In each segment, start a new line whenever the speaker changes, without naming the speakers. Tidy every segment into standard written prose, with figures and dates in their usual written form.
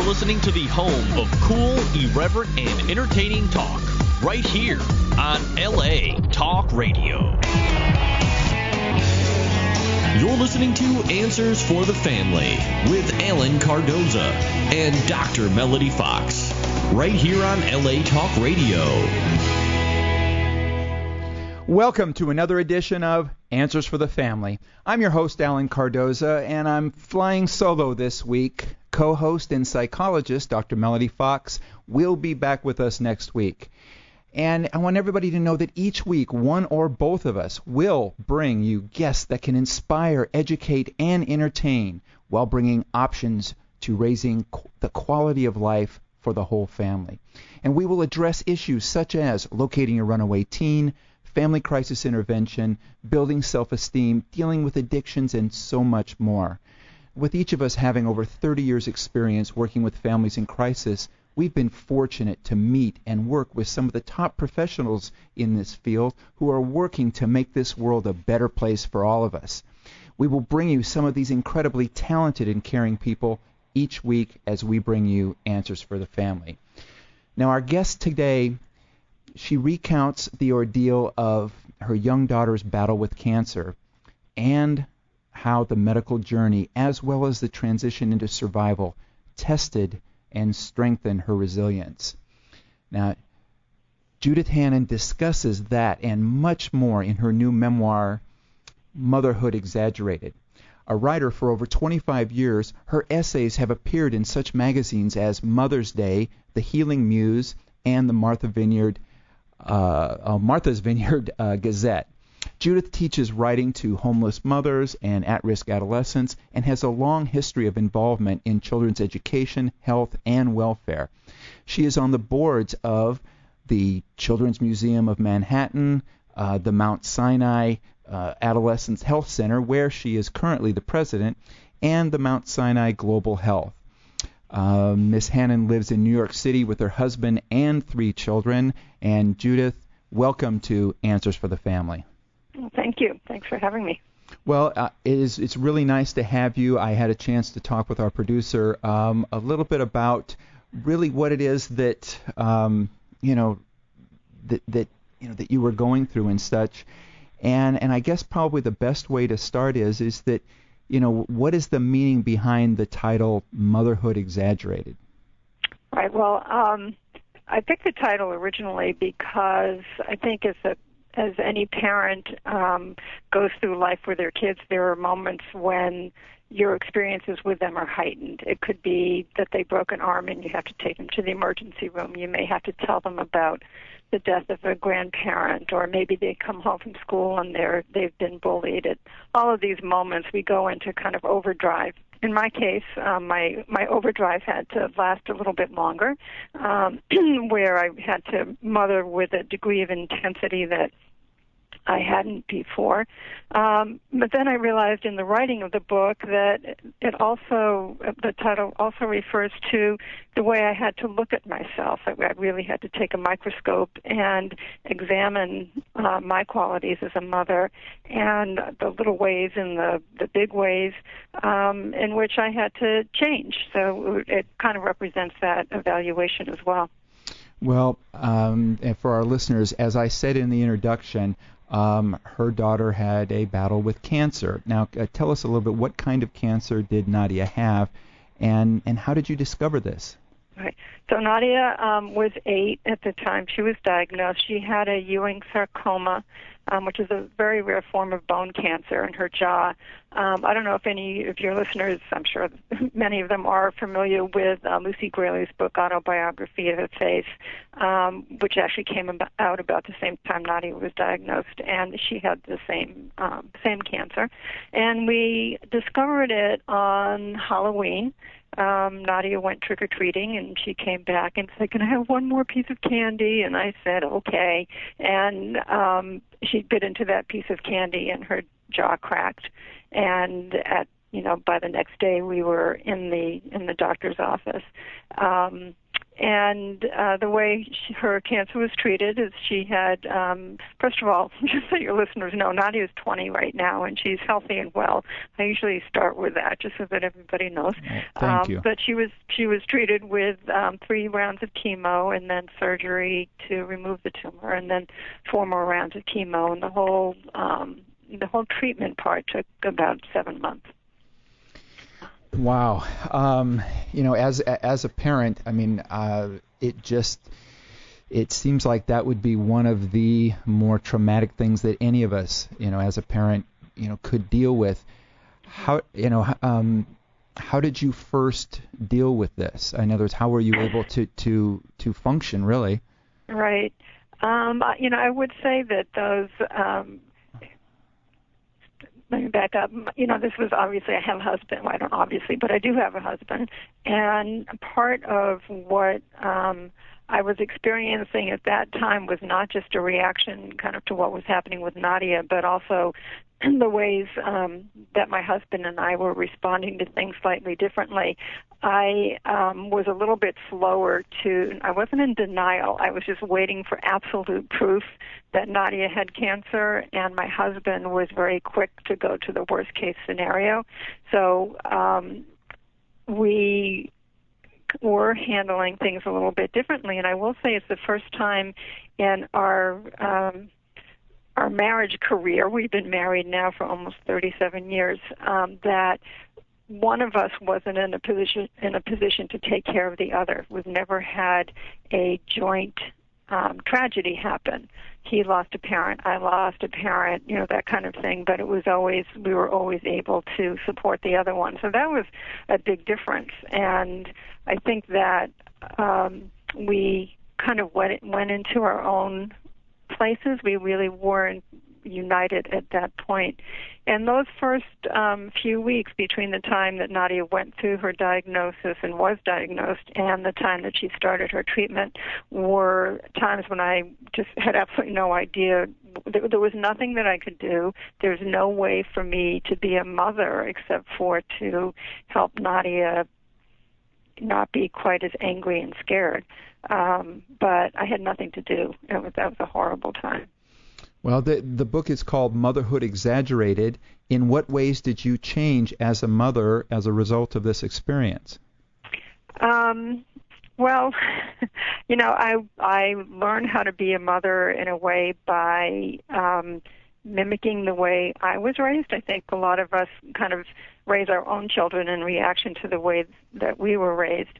You're listening to the home of cool, irreverent, and entertaining talk, right here on LA Talk Radio. You're listening to Answers for the Family with Alan Cardoza and Dr. Melody Fox, right here on LA Talk Radio.
Welcome to another edition of Answers for the Family. I'm your host, Alan Cardoza, and I'm flying solo this week. Co-host and psychologist, Dr. Melody Fox, will be back with us next week. And I want everybody to know that each week, one or both of us will bring you guests that can inspire, educate, and entertain while bringing options to raising the quality of life for the whole family. And we will address issues such as locating a runaway teen, family crisis intervention, building self-esteem, dealing with addictions, and so much more. With each of us having over 30 years' experience working with families in crisis, we've been fortunate to meet and work with some of the top professionals in this field who are working to make this world a better place for all of us. We will bring you some of these incredibly talented and caring people each week as we bring you Answers for the Family. Now, our guest today, she recounts the ordeal of her young daughter's battle with cancer and how the medical journey, as well as the transition into survival, tested and strengthened her resilience. Now, Judith Hannon discusses that and much more in her new memoir, Motherhood Exaggerated. A writer for over 25 years, her essays have appeared in such magazines as Mother's Day, The Healing Muse, and the Martha's Vineyard Gazette. Judith teaches writing to homeless mothers and at-risk adolescents and has a long history of involvement in children's education, health, and welfare. She is on the boards of the Children's Museum of Manhattan, the Mount Sinai Adolescents Health Center, where she is currently the president, and the Mount Sinai Global Health. Ms. Hannon lives in New York City with her husband and 3 children. And Judith, welcome to Answers for the Family.
Well, thank you. Thanks for having me.
Well, it's really nice to have you. I had a chance to talk with our producer a little bit about really what it is that that you were going through and such. And I guess probably the best way to start is that what is the meaning behind the title Motherhood Exaggerated?
Right. Well, I picked the title originally because I think as any parent goes through life with their kids, there are moments when your experiences with them are heightened. It could be that they broke an arm and you have to take them to the emergency room. You may have to tell them about the death of a grandparent, or maybe they come home from school and they've been bullied. At all of these moments, we go into kind of overdrive. In my case, my overdrive had to last a little bit longer, where I had to mother with a degree of intensity that I hadn't before. But then I realized in the writing of the book that the title also refers to the way I had to look at myself. I really had to take a microscope and examine my qualities as a mother and the little ways and the big ways in which I had to change. So it kind of represents that evaluation as well.
Well, and for our listeners, as I said in the introduction, her daughter had a battle with cancer. Now, tell us a little bit, what kind of cancer did Nadia have, and how did you discover this?
Right. So Nadia was 8 at the time she was diagnosed. She had a Ewing sarcoma, which is a very rare form of bone cancer in her jaw. I don't know if any of your listeners, I'm sure many of them are familiar with Lucy Graley's book, Autobiography of a Face, which actually came out about the same time Nadia was diagnosed, and she had the same cancer. And we discovered it on Halloween. Nadia went trick-or-treating, and she came back and said, "Can I have one more piece of candy?" And I said, "Okay." And she bit into that piece of candy, and her jaw cracked. And by the next day, we were in the doctor's office. And the way her cancer was treated is she had, first of all, just so your listeners know, Nadia is 20 right now, and she's healthy and well. I usually start with that just so that everybody knows.
Thank you.
But she was treated with 3 rounds of chemo and then surgery to remove the tumor, and then 4 more rounds of chemo, and the whole treatment part took about 7 months.
Wow. As a parent, I mean, it seems like that would be one of the more traumatic things that any of us, as a parent, could deal with. How did you first deal with this? In other words, how were you able to function, really?
Right. I would say that those. Let me back up. This was obviously, I have a husband. Well, I don't obviously, but I do have a husband. And part of what I was experiencing at that time was not just a reaction kind of to what was happening with Nadia, but also the ways that my husband and I were responding to things slightly differently. I was a little bit slower I wasn't in denial. I was just waiting for absolute proof that Nadia had cancer, and my husband was very quick to go to the worst case scenario. So we were handling things a little bit differently, and I will say it's the first time in our marriage career, we've been married now for almost 37 years, that one of us wasn't in a position to take care of the other. We've never had a joint tragedy happen. He lost a parent, I lost a parent, that kind of thing, but we were always able to support the other one. So that was a big difference, and I think that we kind of went into our own places. We really weren't united at that point. And those first few weeks between the time that Nadia went through her diagnosis and was diagnosed and the time that she started her treatment were times when I just had absolutely no idea. There was nothing that I could do. There's no way for me to be a mother except for to help Nadia not be quite as angry and scared. But I had nothing to do. That was a horrible time.
Well, the book is called Motherhood Exaggerated. In what ways did you change as a mother as a result of this experience?
Well, I learned how to be a mother in a way by mimicking the way I was raised. I think a lot of us kind of raise our own children in reaction to the way that we were raised.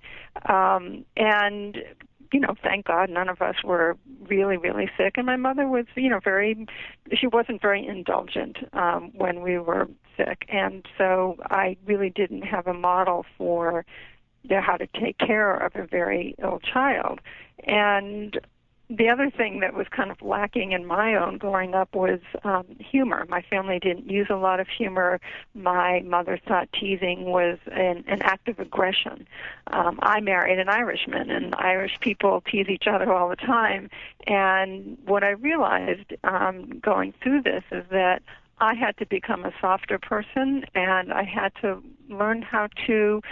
And thank God none of us were really, really sick. And my mother was, she wasn't very indulgent when we were sick. And so I really didn't have a model for how to take care of a very ill child. And the other thing that was kind of lacking in my own growing up was humor. My family didn't use a lot of humor. My mother thought teasing was an act of aggression. I married an Irishman, and Irish people tease each other all the time. And what I realized going through this is that I had to become a softer person, and I had to learn how to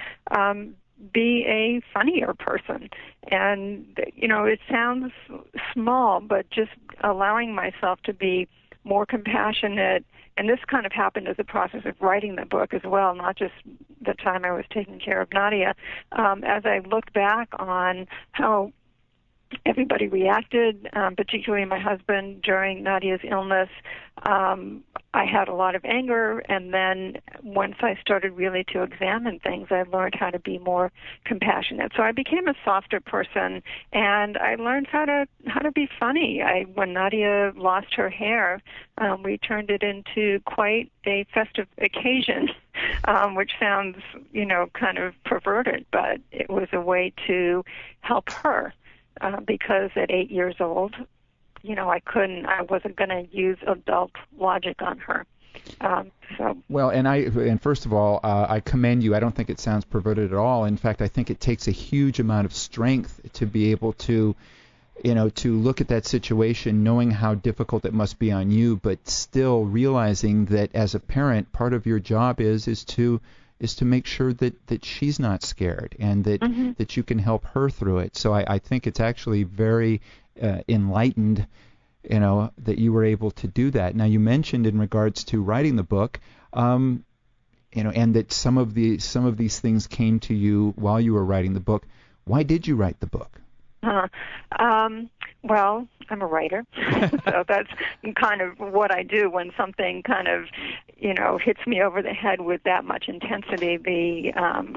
be a funnier person. And, it sounds small, but just allowing myself to be more compassionate, and this kind of happened as a process of writing the book as well, not just the time I was taking care of Nadia. As I looked back on how everybody reacted, particularly my husband during Nadia's illness, I had a lot of anger, and then once I started really to examine things, I learned how to be more compassionate. So I became a softer person, and I learned how to be funny. When Nadia lost her hair, we turned it into quite a festive occasion, which sounds, kind of perverted, but it was a way to help her. Because at 8 years old, I wasn't going to use adult logic on her.
Well, and first of all, I commend you. I don't think it sounds perverted at all. In fact, I think it takes a huge amount of strength to be able to, to look at that situation, knowing how difficult it must be on you, but still realizing that as a parent, part of your job is to is to make sure that she's not scared and that you can help her through it. So I think it's actually very enlightened, that you were able to do that. Now, you mentioned in regards to writing the book, and that some of these things came to you while you were writing the book. Why did you write the book?
Well, I'm a writer, so that's kind of what I do when something kind of, hits me over the head with that much intensity.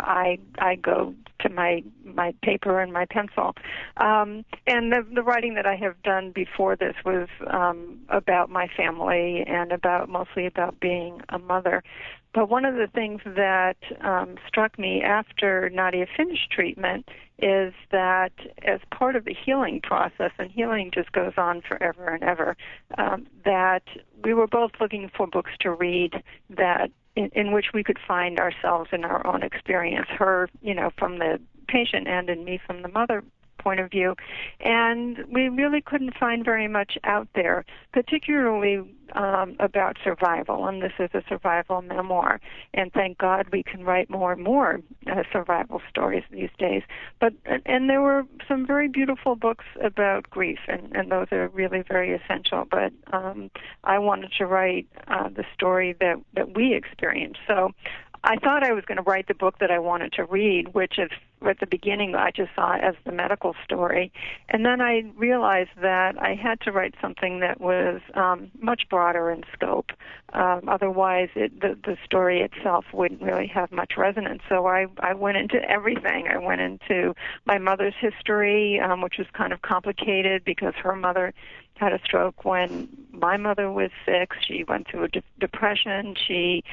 I go to my paper and my pencil, and the writing that I have done before this was about my family and mostly about being a mother. But one of the things that struck me after Nadia finished treatment is that as part of the healing process, and healing just goes on forever and ever, that we were both looking for books to read that in which we could find ourselves in our own experience, her, from the patient end and me from the mother point of view. And we really couldn't find very much out there, particularly about survival. And this is a survival memoir. And thank God we can write more and more survival stories these days. And there were some very beautiful books about grief, and those are really very essential. But I wanted to write the story that we experienced. So I thought I was going to write the book that I wanted to read, which is at the beginning I just saw as the medical story. And then I realized that I had to write something that was much broader in scope. Otherwise, the story itself wouldn't really have much resonance. So I went into everything. I went into my mother's history, which was kind of complicated because her mother had a stroke when my mother was 6. She went through a depression. She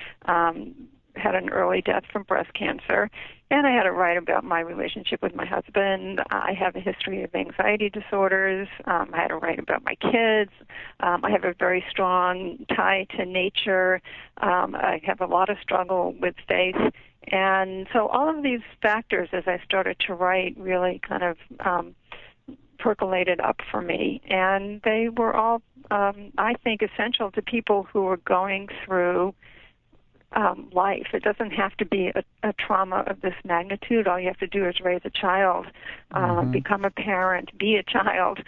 had an early death from breast cancer, and I had to write about my relationship with my husband. I have a history of anxiety disorders. I had to write about my kids. I have a very strong tie to nature. I have a lot of struggle with faith. And so all of these factors, as I started to write, really kind of percolated up for me. And they were all, I think, essential to people who are going through life. It doesn't have to be a trauma of this magnitude. All you have to do is raise a child, become a parent, be a child,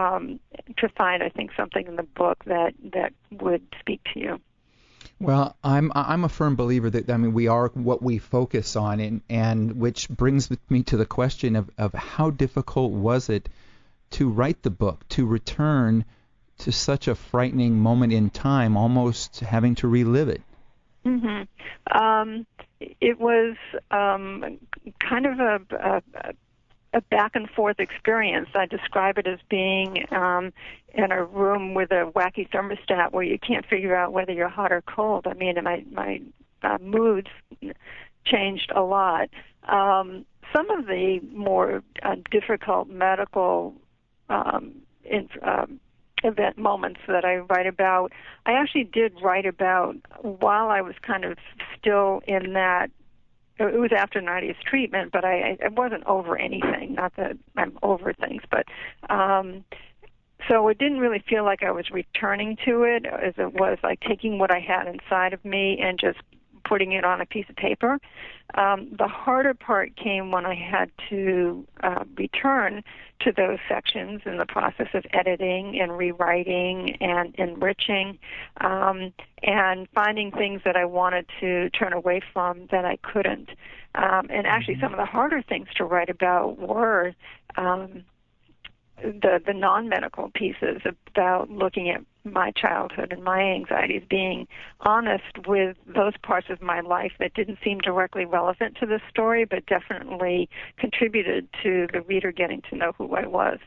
to find, I think, something in the book that would speak to you.
Well, I'm a firm believer that, we are what we focus on, and which brings me to the question of how difficult was it to write the book, to return to such a frightening moment in time, almost having to relive it.
It was kind of a back and forth experience. I describe it as being in a room with a wacky thermostat where you can't figure out whether you're hot or cold. I mean, my moods changed a lot. Some of the more difficult medical event moments that I write about, I actually did write about while I was kind of still in that. It was after Nadia's treatment, but I wasn't over anything. Not that I'm over things, but so it didn't really feel like I was returning to it, as it was like taking what I had inside of me and just putting it on a piece of paper. The harder part came when I had to return to those sections in the process of editing and rewriting and enriching, and finding things that I wanted to turn away from that I couldn't. And actually some of the harder things to write about were the non-medical pieces, about looking at my childhood and my anxieties, being honest with those parts of my life that didn't seem directly relevant to the story, but definitely contributed to the reader getting to know who I was.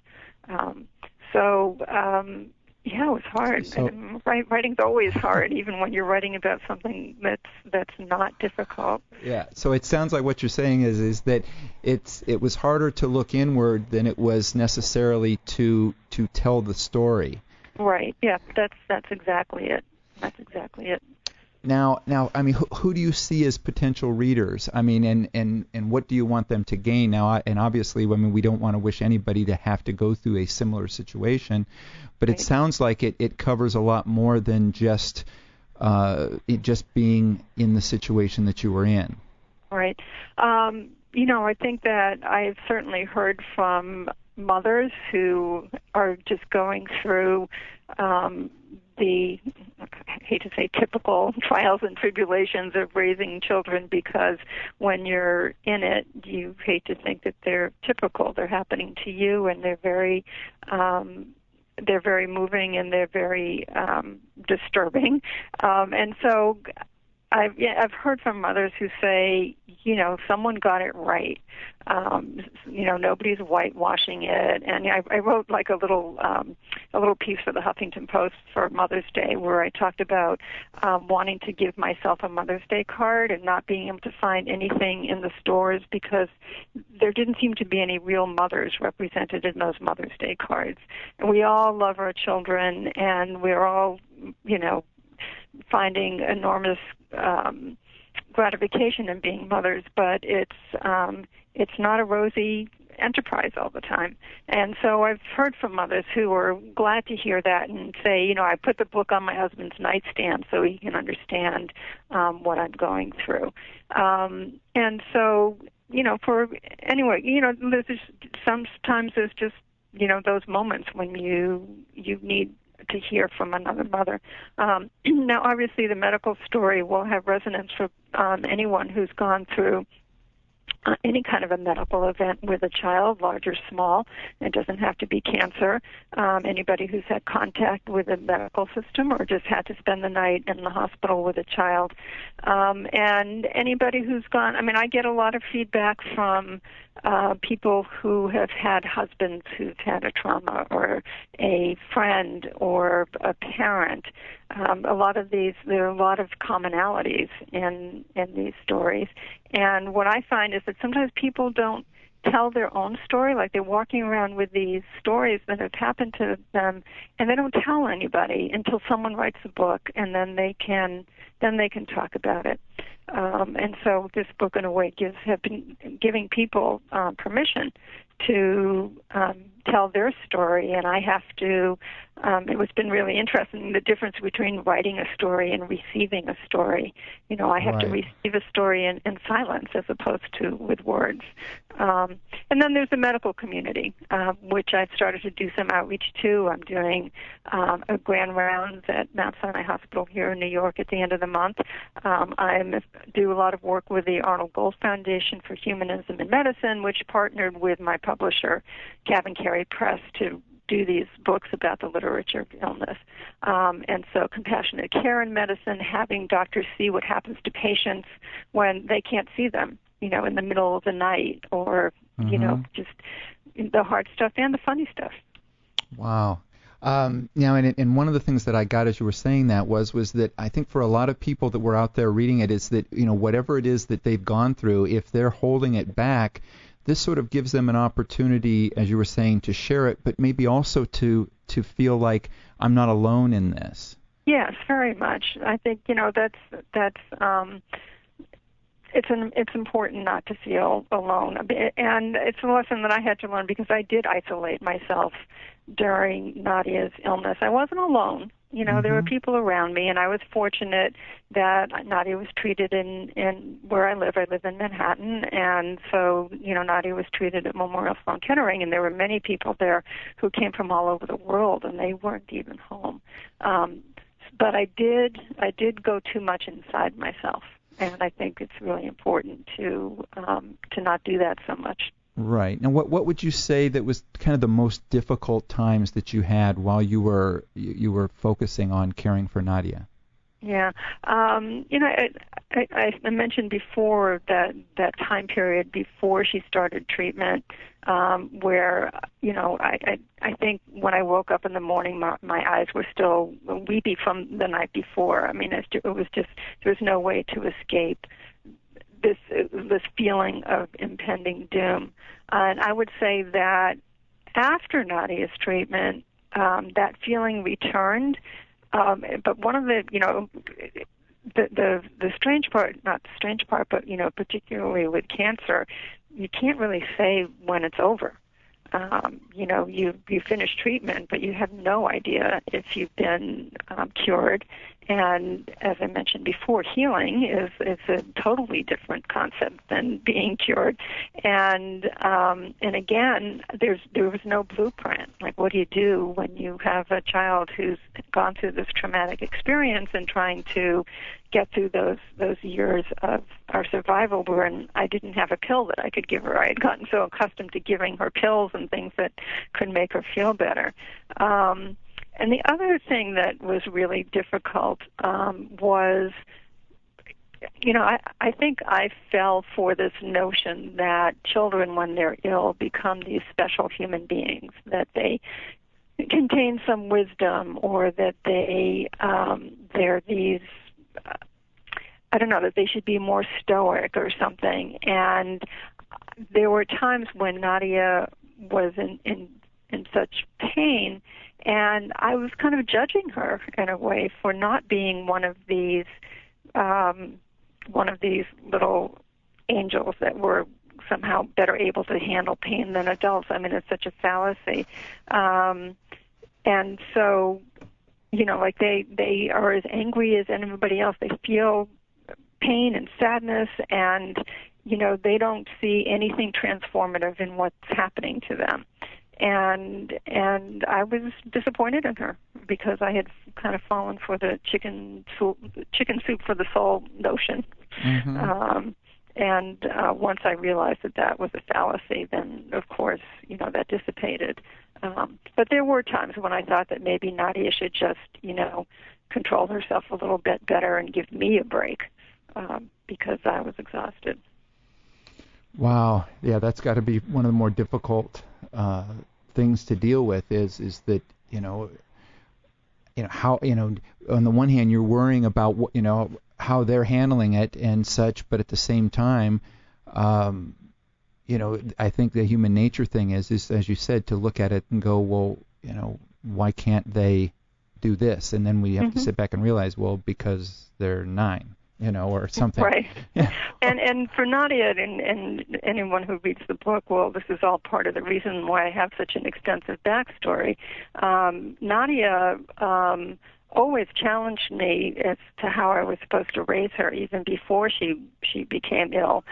Yeah, it was hard.
So,
writing's always hard, even when you're writing about something that's not difficult.
Yeah. So it sounds like what you're saying is that it was harder to look inward than it was necessarily to tell the story.
Right. Yeah. That's exactly it. That's exactly it.
Now, I mean, who do you see as potential readers? I mean, and what do you want them to gain? Now, and obviously, I mean, we don't want to wish anybody to have to go through a similar situation, but It sounds like it covers a lot more than just being in the situation that you were in.
Right. I think that I've certainly heard from mothers who are just going through the, I hate to say, typical trials and tribulations of raising children, because when you're in it, you hate to think that they're typical. They're happening to you, and they're very moving, and they're very disturbing. And so I've heard from mothers who say, someone got it right. Nobody's whitewashing it. And I wrote like a little piece for the Huffington Post for Mother's Day, where I talked about wanting to give myself a Mother's Day card and not being able to find anything in the stores because there didn't seem to be any real mothers represented in those Mother's Day cards. And we all love our children, and we're all, finding enormous gratification in being mothers, but it's not a rosy enterprise all the time. And so I've heard from mothers who are glad to hear that and say, I put the book on my husband's nightstand so he can understand what I'm going through. And so, there's sometimes there's just, those moments when you need to hear from another mother. Now, obviously, the medical story will have resonance for anyone who's gone through any kind of a medical event with a child, large or small. It doesn't have to be cancer. Anybody who's had contact with the medical system or just had to spend the night in the hospital with a child. And anybody who's gone, I get a lot of feedback from people who have had husbands who've had a trauma, or a friend, or a parent. There are a lot of commonalities in these stories. And what I find is that sometimes people don't tell their own story, like they're walking around with these stories that have happened to them, and they don't tell anybody until someone writes a book, and then they can talk about it. And so this book, in a way, have been giving people permission to tell their story, and I have to. It's been really interesting, the difference between writing a story and receiving a story. I have to receive a story in silence as opposed to with words. And then there's the medical community, which I've started to do some outreach to. I'm doing a grand rounds at Mount Sinai Hospital here in New York at the end of the month. I do a lot of work with the Arnold Gold Foundation for Humanism in Medicine, which partnered with my publisher, Gavin Carey Press, to do these books about the literature of illness. And so compassionate care in medicine, having doctors see what happens to patients when they can't see them, in the middle of the night, or, just the hard stuff and the funny stuff.
Wow. Now, and one of the things that I got as you were saying that was that I think for a lot of people that were out there reading it is that, whatever it is that they've gone through, if they're holding it back, this sort of gives them an opportunity, as you were saying, to share it, but maybe also to feel like I'm not alone in this.
Yes, very much. I think it's important not to feel alone, and it's a lesson that I had to learn because I did isolate myself during Nadia's illness. I wasn't alone. There were people around me, and I was fortunate that Nadia was treated in where I live. I live in Manhattan, and so, Nadia was treated at Memorial Sloan Kettering, and there were many people there who came from all over the world, and they weren't even home. But I did go too much inside myself, and I think it's really important to not do that so much.
Right. Now, what would you say that was kind of the most difficult times that you had while you were focusing on caring for Nadia?
Yeah. I mentioned before that time period before she started treatment, where, I think when I woke up in the morning, my eyes were still weepy from the night before. It was just, there was no way to escape this feeling of impending doom. And I would say that after Nadia's treatment, that feeling returned. But one of the strange part, not the strange part, but, particularly with cancer, you can't really say when it's over. You finish treatment, but you have no idea if you've been cured. And as I mentioned before, healing is a totally different concept than being cured. And again, there was no blueprint. Like, what do you do when you have a child who's gone through this traumatic experience and trying to get through those years of our survival, when I didn't have a pill that I could give her. I had gotten so accustomed to giving her pills and things that could make her feel better. And the other thing that was really difficult was, I think I fell for this notion that children, when they're ill, become these special human beings, that they contain some wisdom, or that they're these, that they should be more stoic or something. And there were times when Nadia was in such pain, and I was kind of judging her in a way for not being one of these little angels that were somehow better able to handle pain than adults. I mean, it's such a fallacy. And so, like they are as angry as anybody else. They feel pain and sadness, and they don't see anything transformative in what's happening to them. And I was disappointed in her because I had kind of fallen for the chicken soup for the soul notion. Mm-hmm. And once I realized that was a fallacy, then of course that dissipated. But there were times when I thought that maybe Nadia should just control herself a little bit better and give me a break because I was exhausted.
Wow, yeah, that's got to be one of the more difficult things to deal with. Is that how on the one hand you're worrying about how they're handling it and such, but at the same time, I think the human nature thing is as you said, to look at it and go, well, why can't they do this? And then we have to sit back and realize, well, because they're 9. Or something. Right.
Yeah. And for Nadia and anyone who reads the book, well, this is all part of the reason why I have such an extensive backstory. Nadia always challenged me as to how I was supposed to raise her, even before she became ill.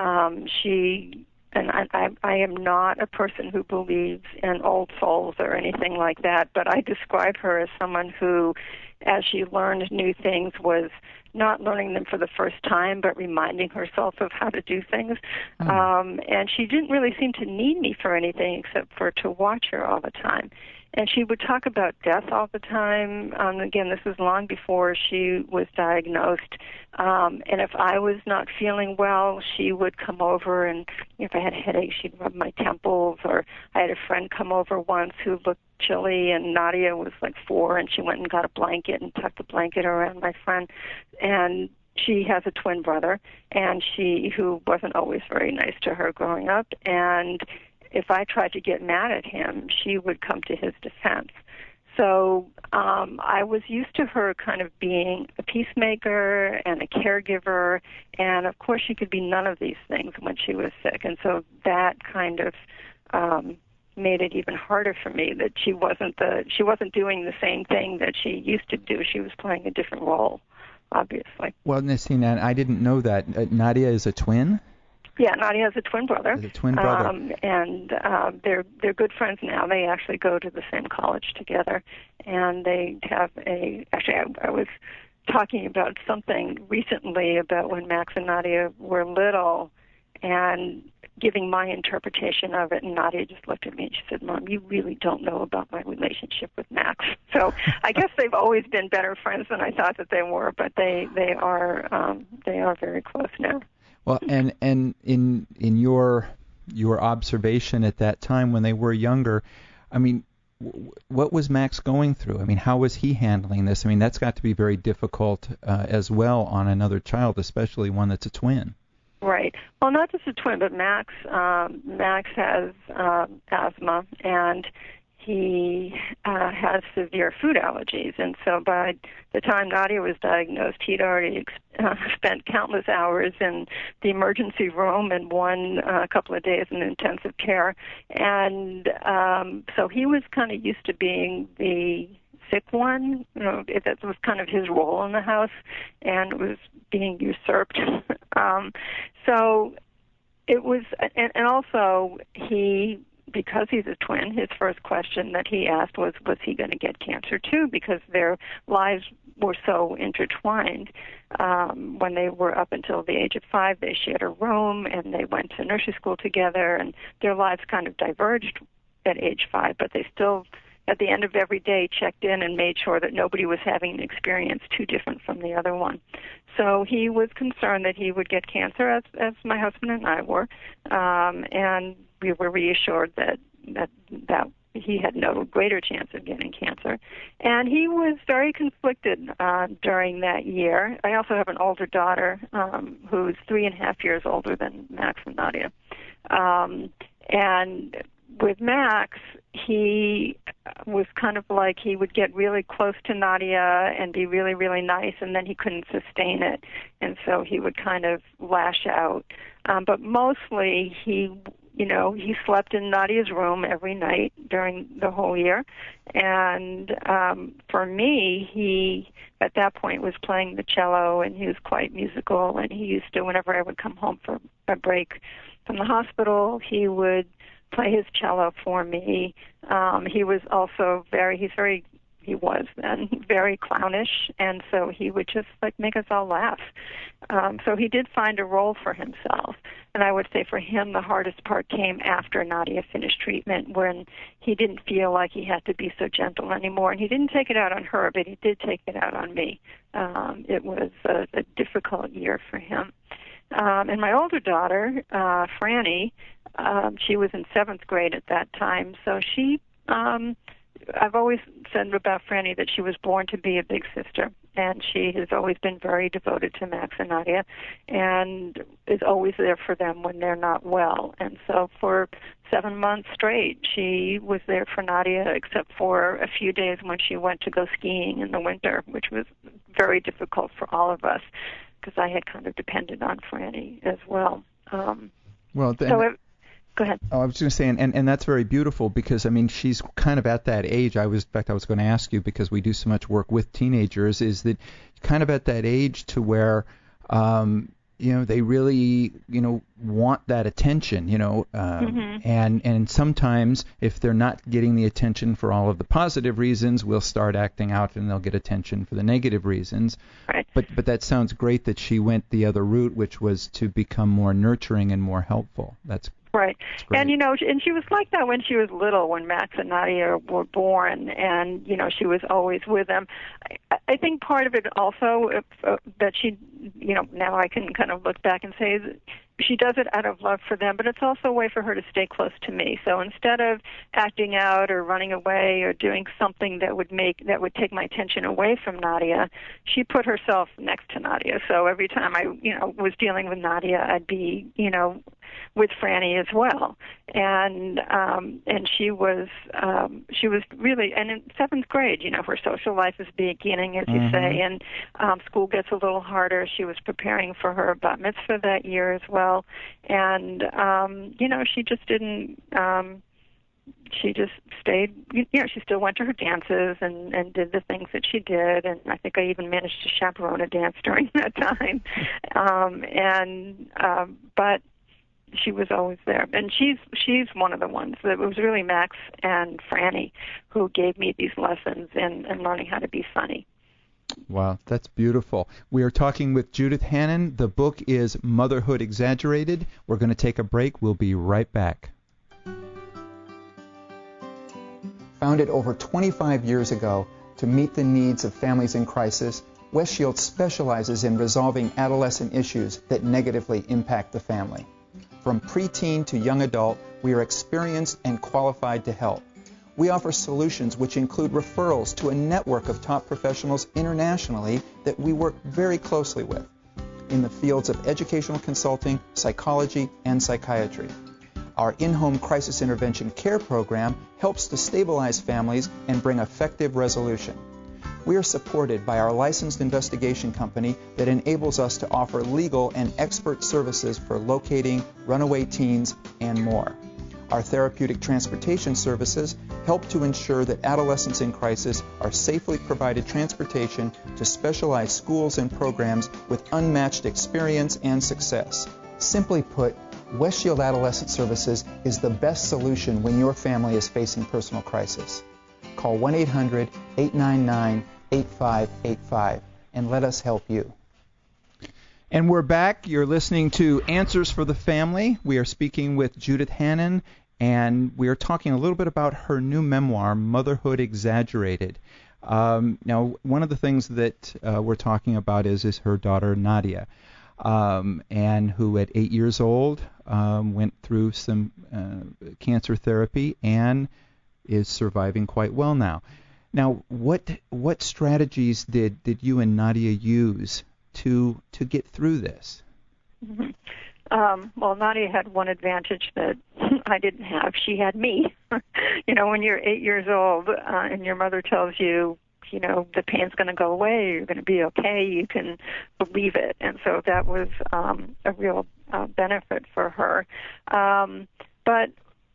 I am not a person who believes in old souls or anything like that, but I describe her as someone who, as she learned new things, was not learning them for the first time, but reminding herself of how to do things. And she didn't really seem to need me for anything except for to watch her all the time. And she would talk about death all the time. Again, this was long before she was diagnosed. And if I was not feeling well, she would come over, and if I had a headache, she'd rub my temples. Or I had a friend come over once who looked chilly, and Nadia was like 4, and she went and got a blanket and tucked the blanket around my friend. And she has a twin brother, and who wasn't always very nice to her growing up. And if I tried to get mad at him, she would come to his defense. So I was used to her kind of being a peacemaker and a caregiver, and of course she could be none of these things when she was sick. And so that kind of made it even harder for me that she wasn't doing the same thing that she used to do. She was playing a different role, obviously.
Well, Nassina, I didn't know that. Nadia is a twin?
Yeah, Nadia has a twin brother. And they're good friends now. They actually go to the same college together, and they have I was talking about something recently about when Max and Nadia were little, and giving my interpretation of it, and Nadia just looked at me and she said, "Mom, you really don't know about my relationship with Max." So I guess they've always been better friends than I thought that they were, but they are very close now.
Well, and in your observation at that time when they were younger, I mean, what was Max going through? I mean, how was he handling this? I mean, that's got to be very difficult as well on another child, especially one that's a twin.
Right. Well, not just a twin, but Max. Max has asthma, and he has severe food allergies. And so by the time Nadia was diagnosed, he'd already spent countless hours in the emergency room and a couple of days in intensive care. And so he was kind of used to being the sick one. That was kind of his role in the house, and it was being usurped. So it was, and also because he's a twin, his first question that he asked was he going to get cancer too? Because their lives were so intertwined. When they were up until the age of 5, they shared a room, and they went to nursery school together, and their lives kind of diverged at age 5, but they still, at the end of every day, checked in and made sure that nobody was having an experience too different from the other one. So he was concerned that he would get cancer, as my husband and I were, and we were reassured that he had no greater chance of getting cancer. And he was very conflicted during that year. I also have an older daughter who's 3.5 years older than Max and Nadia. And with Max, he was kind of like he would get really close to Nadia and be really, really nice, and then he couldn't sustain it. And so he would kind of lash out. But mostly he slept in Nadia's room every night during the whole year. And for me, he, at that point, was playing the cello, and he was quite musical. And he used to, whenever I would come home for a break from the hospital, he would play his cello for me. He was also he was then very clownish, and so he would just make us all laugh. So he did find a role for himself. And I would say for him, the hardest part came after Nadia finished treatment, when he didn't feel like he had to be so gentle anymore. And he didn't take it out on her, but he did take it out on me. It was a difficult year for him. And my older daughter, Franny, she was in 7th grade at that time, so she, I've always said about Franny that she was born to be a big sister, and she has always been very devoted to Max and Nadia, and is always there for them when they're not well. And so for 7 months straight, she was there for Nadia, except for a few days when she went to go skiing in the winter, which was very difficult for all of us, because I had kind of depended on Franny as well. Go ahead.
Oh, I was just going to say, and that's very beautiful, because, I mean, she's kind of at that age. I was going to ask you, because we do so much work with teenagers, is that kind of at that age to where, they really, want that attention, and sometimes if they're not getting the attention for all of the positive reasons, we'll start acting out and they'll get attention for the negative reasons.
Right.
But that sounds great that she went the other route, which was to become more nurturing and more helpful. That's
right. And, and she was like that when she was little, when Max and Nadia were born, and, she was always with them. I think part of it also that she, now I can kind of look back and say that she does it out of love for them, but it's also a way for her to stay close to me. So instead of acting out or running away or doing something that would take my attention away from Nadia, she put herself next to Nadia. So every time I, was dealing with Nadia, I'd be, with Franny as well. And she was really, and in 7th grade, her social life is beginning, as you say, and school gets a little harder. She was preparing for her bat mitzvah that year as well. And, she just didn't, she just stayed, she still went to her dances and did the things that she did. And I think I even managed to chaperone a dance during that time. But she was always there. And she's one of the ones that, it was really Max and Franny who gave me these lessons in learning how to be funny.
Wow, that's beautiful. We are talking with Judith Hannan. The book is Motherhood Exaggerated. We're going to take a break. We'll be right back. Founded over 25 years ago to meet the needs of families in crisis, West Shield specializes in resolving adolescent issues that negatively impact the family. From preteen to young adult, we are experienced and qualified to help. We offer solutions which include referrals to a network of top professionals internationally that we work very closely with in the fields of educational consulting, psychology, and psychiatry. Our in-home crisis intervention care program helps to stabilize families and bring effective resolution. We are supported by our licensed investigation company that enables us to offer legal and expert services for locating runaway teens and more. Our therapeutic transportation services help to ensure that adolescents in crisis are safely provided transportation to specialized schools and programs with unmatched experience and success. Simply put, West Shield Adolescent Services is the best solution when your family is facing personal crisis. Call 1-800-899-8585 and let us help you. And we're back. You're listening to Answers for the Family. We are speaking with Judith Hannon, and we are talking a little bit about her new memoir, Motherhood Exaggerated. Now, one of the things that we're talking about is her daughter, Nadia, and who at 8 years old went through some cancer therapy and is surviving quite well now. Now, what strategies did you and Nadia use to get through this?
Mm-hmm. Well, Nadia had one advantage that I didn't have. She had me. When you're 8 years old and your mother tells you, the pain's going to go away, you're going to be okay, you can believe it. And so that was a real benefit for her. But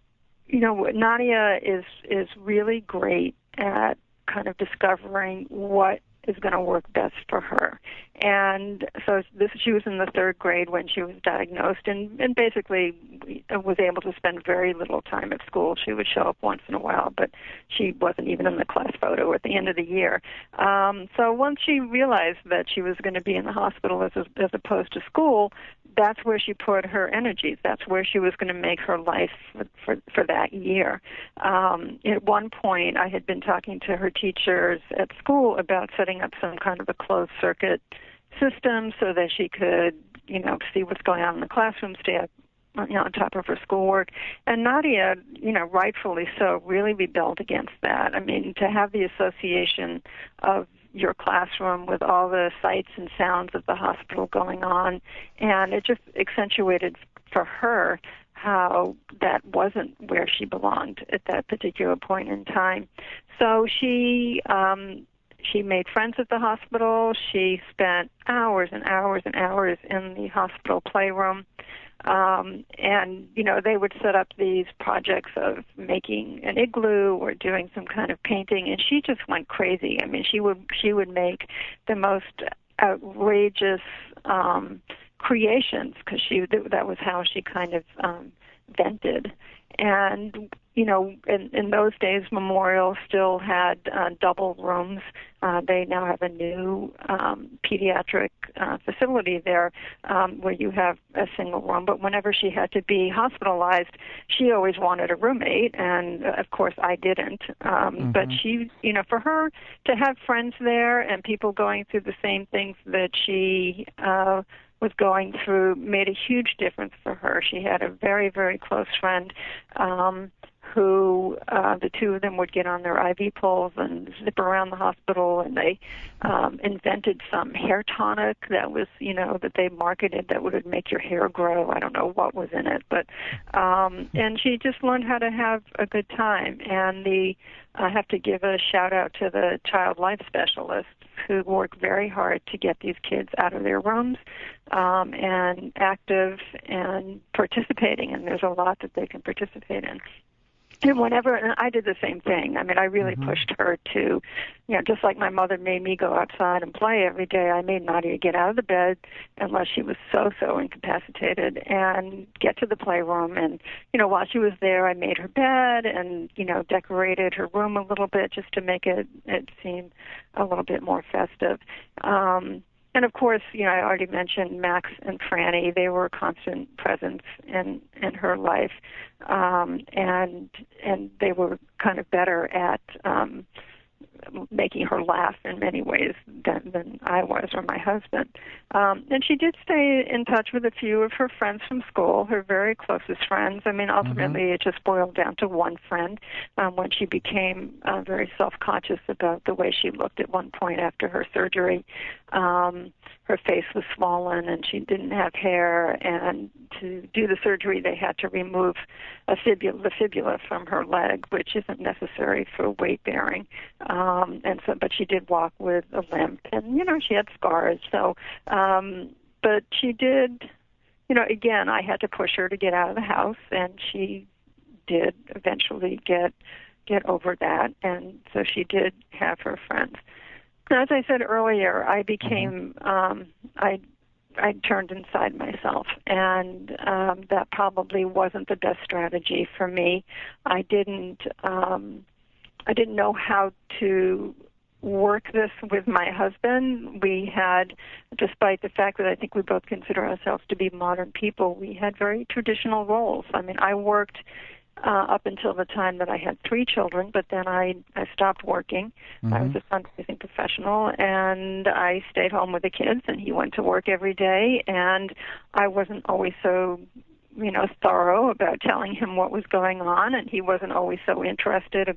Nadia is really great at kind of discovering what is going to work best for her. And so she was in the third grade when she was diagnosed, and basically was able to spend very little time at school. She would show up once in a while, but she wasn't even in the class photo at the end of the year. So once she realized that she was going to be in the hospital as opposed to school, that's where she put her energies. That's where she was going to make her life for that year. At one point, I had been talking to her teachers at school about setting up some kind of a closed circuit system so that she could, see what's going on in the classroom, stay up, on top of her schoolwork. And Nadia, rightfully so, really rebelled against that. I mean, to have the association of your classroom with all the sights and sounds of the hospital going on, and it just accentuated for her how that wasn't where she belonged at that particular point in time. So she made friends at the hospital. She spent hours and hours and hours in the hospital playroom. And, they would set up these projects of making an igloo or doing some kind of painting, and she just went crazy. I mean, she would make the most outrageous creations because that was how she kind of vented. And, in those days, Memorial still had double rooms. They now have a new pediatric facility there where you have a single room. But whenever she had to be hospitalized, she always wanted a roommate, and of course I didn't. But she, for her to have friends there and people going through the same things that she was going through made a huge difference for her. She had a very, very close friend who the two of them would get on their IV poles and zip around the hospital, and they invented some hair tonic that was, that they marketed that would make your hair grow. I don't know what was in it, but and she just learned how to have a good time. And I have to give a shout out to the child life specialists who work very hard to get these kids out of their rooms and active and participating, and there's a lot that they can participate in. And I did the same thing. I mean, I really pushed her to, just like my mother made me go outside and play every day, I made Nadia get out of the bed unless she was so incapacitated and get to the playroom. And, while she was there, I made her bed and, decorated her room a little bit just to make it seem a little bit more festive. And of course, I already mentioned Max and Franny. They were a constant presence in her life, and they were kind of better at making her laugh in many ways than I was or my husband. And she did stay in touch with a few of her friends from school, her very closest friends. I mean, ultimately it just boiled down to one friend when she became very self-conscious about the way she looked at one point after her surgery. Her face was swollen and she didn't have hair, and to do the surgery they had to remove the fibula from her leg, which isn't necessary for weight bearing. But she did walk with a limp, and she had scars. So, but she did. Again, I had to push her to get out of the house, and she did eventually get over that, and so she did have her friends. As I said earlier, I became I turned inside myself, and that probably wasn't the best strategy for me. I didn't know how to work this with my husband. We had, despite the fact that I think we both consider ourselves to be modern people, we had very traditional roles. I mean, I worked up until the time that I had 3 children, but then I stopped working. I was a fundraising professional, and I stayed home with the kids, and he went to work every day, and I wasn't always so thorough about telling him what was going on, and he wasn't always so interested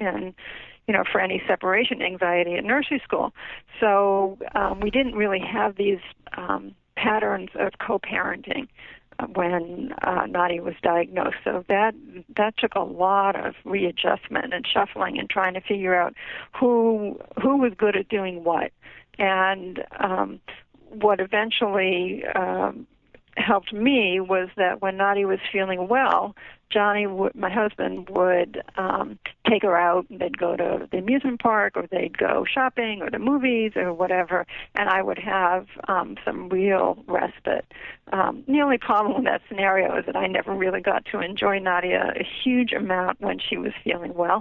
for any separation anxiety at nursery school. So we didn't really have these patterns of co-parenting when Nadia was diagnosed. So that took a lot of readjustment and shuffling and trying to figure out who was good at doing what. And what eventually helped me was that when Nadia was feeling well, Johnny, my husband, would take her out, and they'd go to the amusement park, or they'd go shopping, or the movies, or whatever, and I would have some real respite. The only problem with that scenario is that I never really got to enjoy Nadia a huge amount when she was feeling well,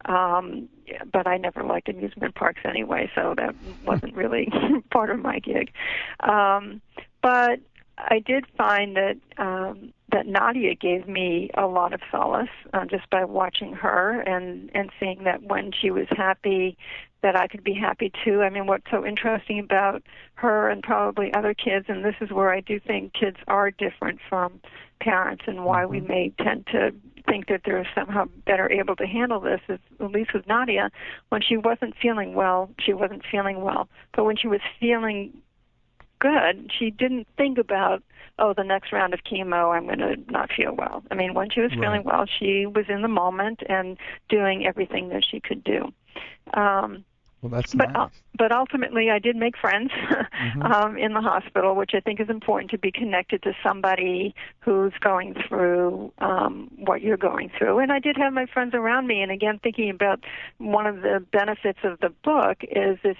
but I never liked amusement parks anyway, so that wasn't really part of my gig. But I did find that that Nadia gave me a lot of solace just by watching her and seeing that when she was happy, that I could be happy too. I mean, what's so interesting about her and probably other kids, and this is where I do think kids are different from parents and why we may tend to think that they're somehow better able to handle this, is, at least with Nadia, when she wasn't feeling well, she wasn't feeling well. But when she was feeling good, she didn't think about, the next round of chemo, I'm going to not feel well. I mean, when she was feeling well, she was in the moment and doing everything that she could do.
Well, that's nice.
But ultimately, I did make friends in the hospital, which I think is important, to be connected to somebody who's going through what you're going through. And I did have my friends around me. And again, thinking about one of the benefits of the book is if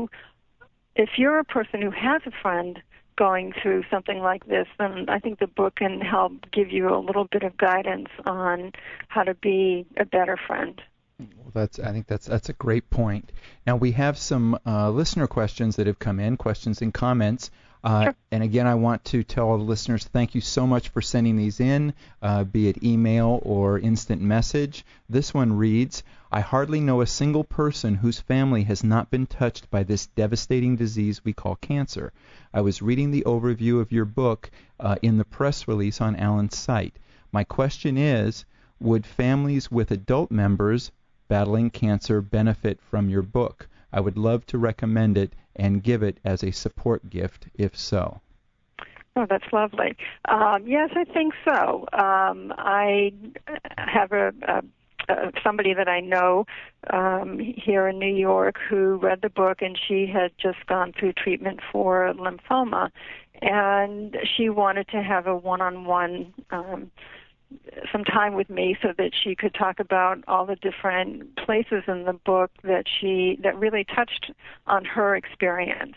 you're a person who has a friend going through something like this, then I think the book can help give you a little bit of guidance on how to be a better friend.
Well, I think that's a great point. Now we have some listener questions that have come in, questions and comments.
Sure.
And again, I want to tell all the listeners, thank you so much for sending these in, be it email or instant message. This one reads, I hardly know a single person whose family has not been touched by this devastating disease we call cancer. I was reading the overview of your book in the press release on Alan's site. My question is, would families with adult members battling cancer benefit from your book? I would love to recommend it and give it as a support gift, if so.
Oh, that's lovely. Yes, I think so. I have somebody that I know here in New York who read the book, and she had just gone through treatment for lymphoma, and she wanted to have a one-on-one some time with me so that she could talk about all the different places in the book that really touched on her experience.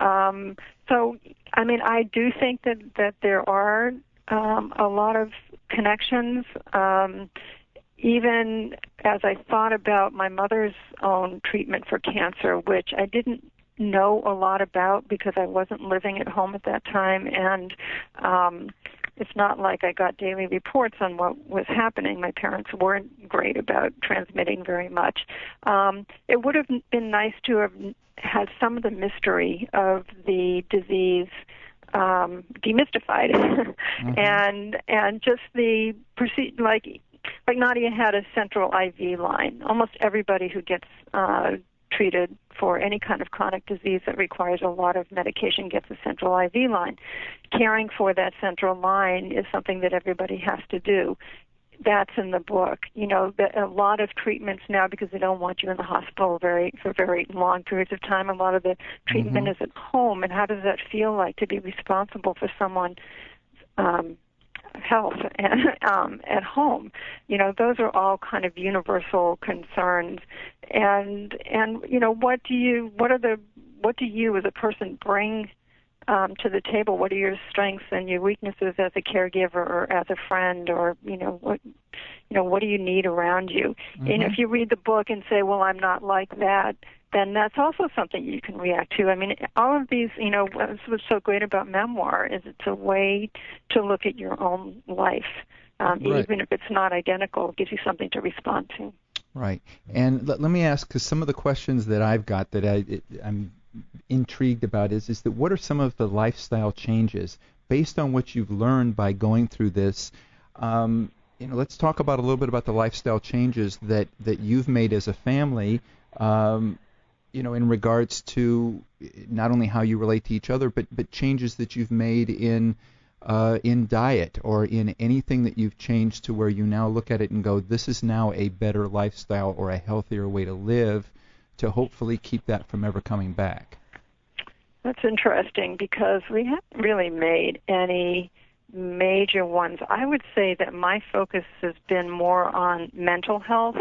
So, I mean, I do think that there are a lot of connections. Even as I thought about my mother's own treatment for cancer, which I didn't know a lot about because I wasn't living at home at that time, and it's not like I got daily reports on what was happening. My parents weren't great about transmitting very much. It would have been nice to have had some of the mystery of the disease demystified, and just the like Nadia had a central IV line. Almost everybody who gets treated for any kind of chronic disease that requires a lot of medication gets a central IV line. Caring for that central line is something that everybody has to do. That's in the book. You know, a lot of treatments now, because they don't want you in the hospital for very long periods of time, a lot of the treatment is at home. And how does that feel like to be responsible for someone health and at home. Those are all kind of universal concerns. And what do you as a person bring to the table? What are your strengths and your weaknesses as a caregiver or as a friend, or what do you need around you?
Mm-hmm.
And if you read the book and say, well, I'm not like that, then that's also something you can react to. I mean, all of these, what's so great about memoir is it's a way to look at your own life.
Right.
Even if it's not identical, it gives you something to respond to.
Right. And let me ask, because some of the questions that I've got that I'm intrigued about is that what are some of the lifestyle changes based on what you've learned by going through this? Let's talk about a little bit about the lifestyle changes that you've made as a family. In regards to not only how you relate to each other, but changes that you've made in diet or in anything that you've changed to where you now look at it and go, this is now a better lifestyle or a healthier way to live, to hopefully keep that from ever coming back.
That's interesting because we haven't really made any major ones. I would say that my focus has been more on mental health.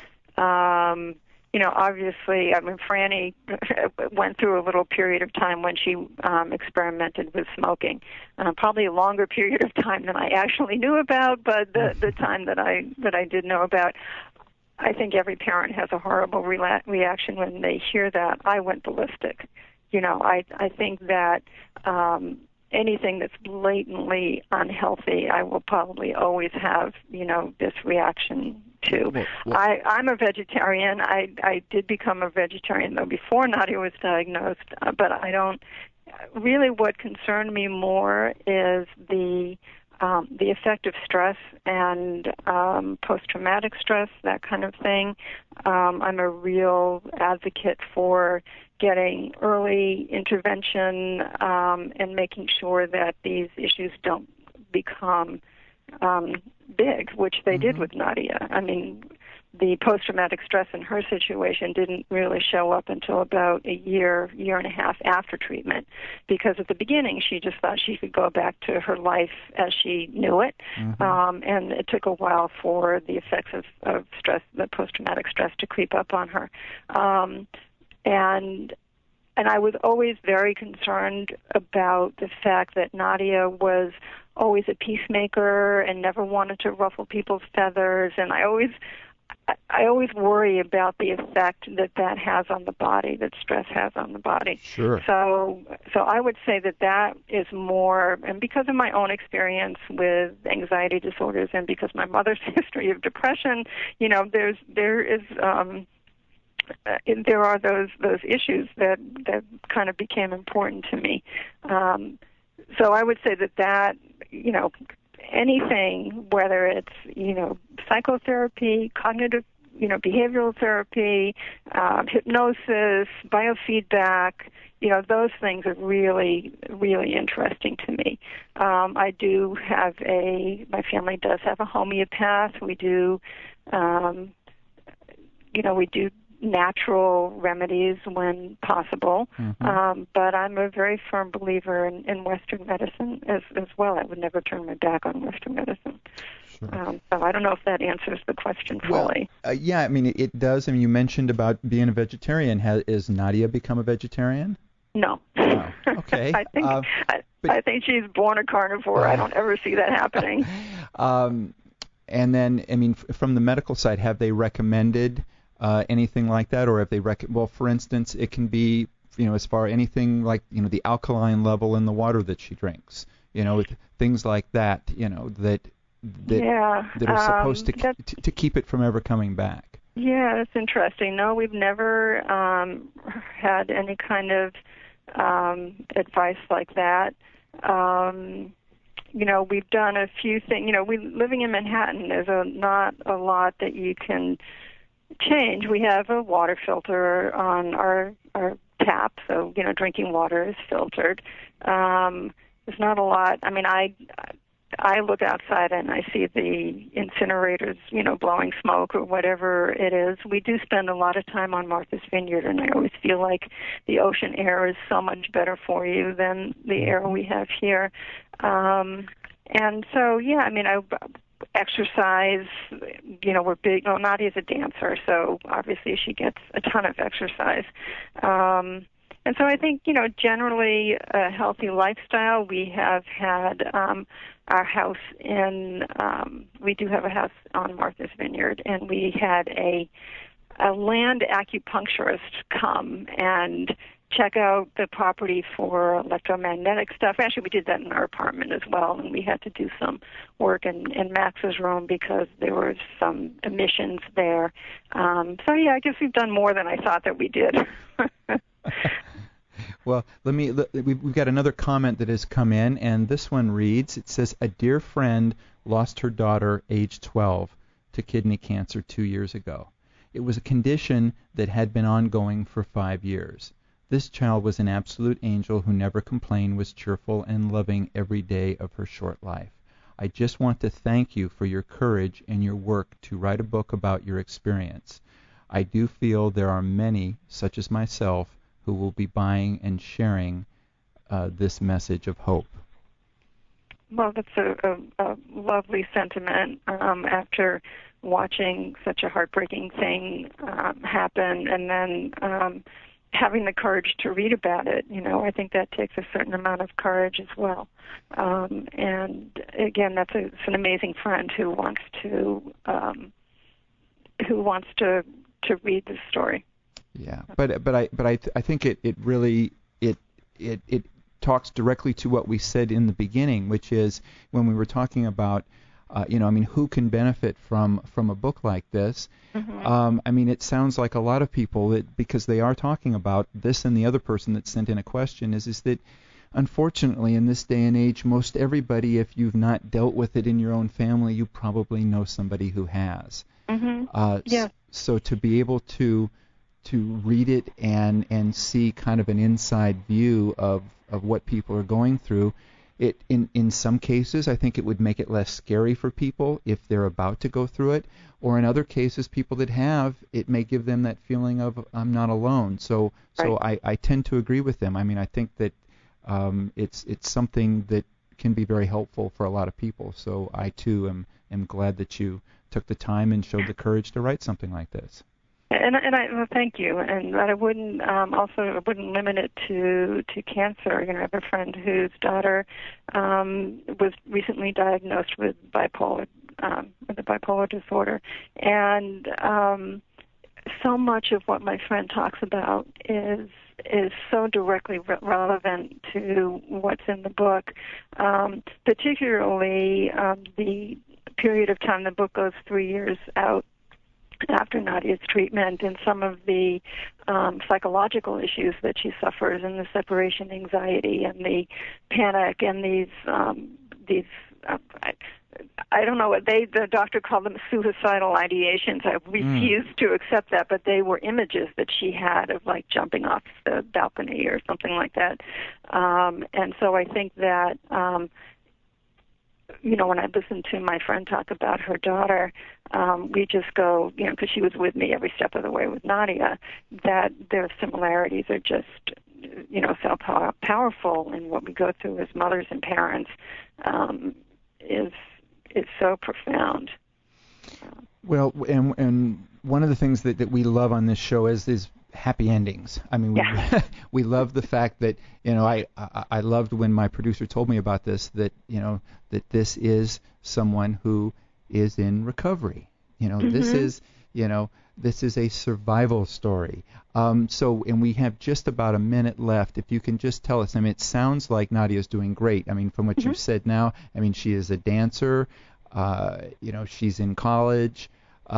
Obviously, Franny went through a little period of time when she experimented with smoking. Probably a longer period of time than I actually knew about, but the time that I did know about. I think every parent has a horrible reaction when they hear that. I went ballistic. I think that anything that's blatantly unhealthy, I will probably always have, this reaction to. I'm a vegetarian. I did become a vegetarian, though, before Nadia was diagnosed, but I don't. Really what concerned me more is the effect of stress and post-traumatic stress, that kind of thing. I'm a real advocate for getting early intervention and making sure that these issues don't become big, which they did with Nadia. I mean, the post-traumatic stress in her situation didn't really show up until about a year and a half after treatment, because at the beginning she just thought she could go back to her life as she knew it, and it took a while for the effects of stress, the post-traumatic stress, to creep up on her. And I was always very concerned about the fact that Nadia was always a peacemaker and never wanted to ruffle people's feathers, and I always worry about the effect that has on the body, that stress has on the body.
Sure.
So I would say that is more, and because of my own experience with anxiety disorders and because my mother's history of depression, there are those issues that kind of became important to me. So I would say that anything, whether it's psychotherapy, cognitive, behavioral therapy, hypnosis, biofeedback, those things are really, really interesting to me. I do have my family does have a homeopath. We do, we do natural remedies when possible, but I'm a very firm believer in Western medicine as well. I would never turn my back on Western medicine.
Sure.
So I don't know if that answers the question fully.
Well, yeah, I mean, it does. I mean, you mentioned about being a vegetarian. Has Nadia become a vegetarian?
No.
Oh, okay.
I think she's born a carnivore. I don't ever see that happening.
And then, I mean, from the medical side, have they recommended anything like that, or have they well, for instance, it can be, as far anything like, the alkaline level in the water that she drinks, things like that, that are supposed to keep it from ever coming back.
Yeah, that's interesting. No, we've never had any kind of advice like that. We've done a few things. Living in Manhattan, there's not a lot that you can change. We have a water filter on our tap, so drinking water is filtered. There's not a lot. I mean, I look outside and I see the incinerators, blowing smoke or whatever it is. We do spend a lot of time on Martha's Vineyard, and I always feel like the ocean air is so much better for you than the air we have here. And so, yeah, I mean, exercise, we're big. Well, Nadia's a dancer, so obviously she gets a ton of exercise. And so I think, generally a healthy lifestyle. We have had our house we do have a house on Martha's Vineyard, and we had a land acupuncturist come and check out the property for electromagnetic stuff. Actually, we did that in our apartment as well, and we had to do some work in Max's room because there were some emissions there. So, yeah, I guess we've done more than I thought that we did.
Well, we've got another comment that has come in, and this one reads, it says, a dear friend lost her daughter, age 12, to kidney cancer 2 years ago. It was a condition that had been ongoing for 5 years. This child was an absolute angel who never complained, was cheerful and loving every day of her short life. I just want to thank you for your courage and your work to write a book about your experience. I do feel there are many, such as myself, who will be buying and sharing this message of hope.
Well, that's a lovely sentiment after watching such a heartbreaking thing happen, and then having the courage to read about it. I think that takes a certain amount of courage as well. And again, it's an amazing friend who wants to read this story.
Yeah, but I think it really talks directly to what we said in the beginning, which is when we were talking about who can benefit from a book like this. Mm-hmm. It sounds like a lot of people, because they are talking about this, and the other person that sent in a question is that unfortunately in this day and age, most everybody, if you've not dealt with it in your own family, you probably know somebody who has.
Mm-hmm. Yeah.
So to be able to read it and see kind of an inside view of what people are going through, it in some cases I think it would make it less scary for people if they're about to go through it, or in other cases people that have, it may give them that feeling of I'm not alone. So I tend to agree with them. I think that it's something that can be very helpful for a lot of people. So I too am glad that you took the time and showed the courage to write something like this.
And I thank you, and that I wouldn't limit it to cancer. I have a friend whose daughter was recently diagnosed with bipolar disorder, and so much of what my friend talks about is so directly relevant to what's in the book, particularly the period of time. The book goes 3 years out after Nadia's treatment, and some of the psychological issues that she suffers, and the separation anxiety and the panic and these I don't know what the doctor called them, suicidal ideations. I refuse to accept that, but they were images that she had of like jumping off the balcony or something like that. And so I think that when I listen to my friend talk about her daughter, we just go, because she was with me every step of the way with Nadia, that their similarities are just, so powerful, and what we go through as mothers and parents is so profound.
Well, and one of the things that we love on this show is happy endings. We love the fact that I loved when my producer told me about this, that that this is someone who is in recovery. Mm-hmm. This is a survival story. And we have just about a minute left. If you can just tell us, it sounds like Nadia's doing great. From what you've said now, she is a dancer. She's in college.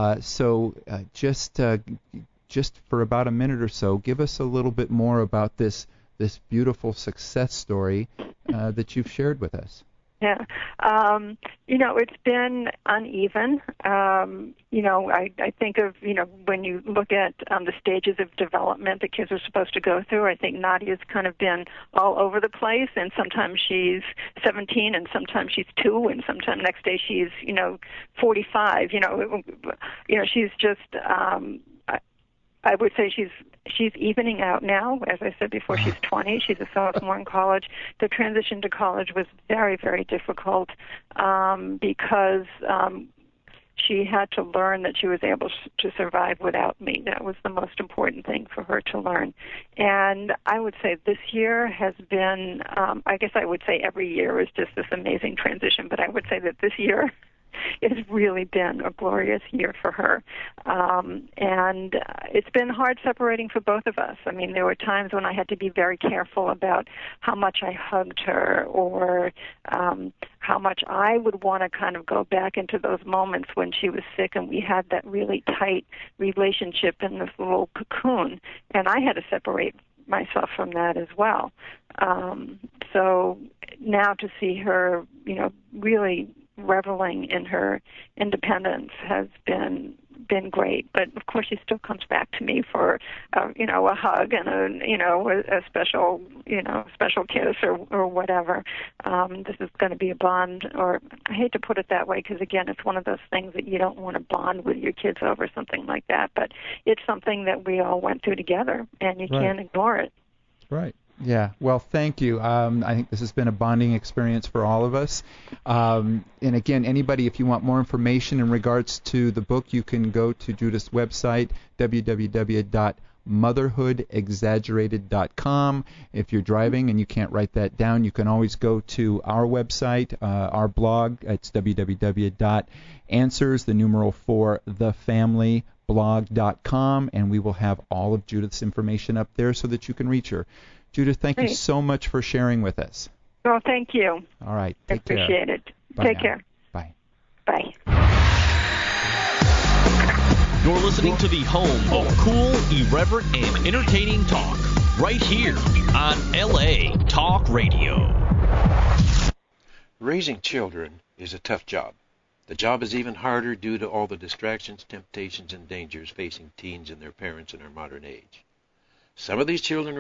Just for about a minute or so, give us a little bit more about this beautiful success story that you've shared with us.
Yeah. It's been uneven. I think of, when you look at the stages of development that kids are supposed to go through, I think Nadia's kind of been all over the place, and sometimes she's 17 and sometimes she's 2 and sometimes next day she's, 45. She's just, I would say she's she's evening out now. As I said before, she's 20. She's a sophomore in college. The transition to college was very, very difficult because she had to learn that she was able to survive without me. That was the most important thing for her to learn. And I would say this year has been, I guess I would say every year is just this amazing transition, but I would say that this year it's really been a glorious year for her. And it's been hard separating for both of us. I mean, there were times when I had to be very careful about how much I hugged her or how much I would want to kind of go back into those moments when she was sick and we had that really tight relationship in this little cocoon. And I had to separate myself from that as well. So now to see her, really reveling in her independence has been great. But of course, she still comes back to me for a hug and a special kiss or whatever. This is going to be a bond, or I hate to put it that way because again, it's one of those things that you don't want to bond with your kids over, something like that. But it's something that we all went through together, and you can't ignore it.
Right. Yeah, well, thank you. I think this has been a bonding experience for all of us. And again, anybody, if you want more information in regards to the book, you can go to Judith's website, www.motherhoodexaggerated.com. If you're driving and you can't write that down, you can always go to our website, our blog. It's www.answers4thefamilyblog.com, and we will have all of Judith's information up there so that you can reach her. Judith, thank you so much for sharing with us.
Well, thank you.
All right.
Take care. Appreciate it. Take care.
Bye.
Bye.
You're listening to the home of cool, irreverent, and entertaining talk right here on LA Talk Radio.
Raising children is a tough job. The job is even harder due to all the distractions, temptations, and dangers facing teens and their parents in our modern age. Some of these children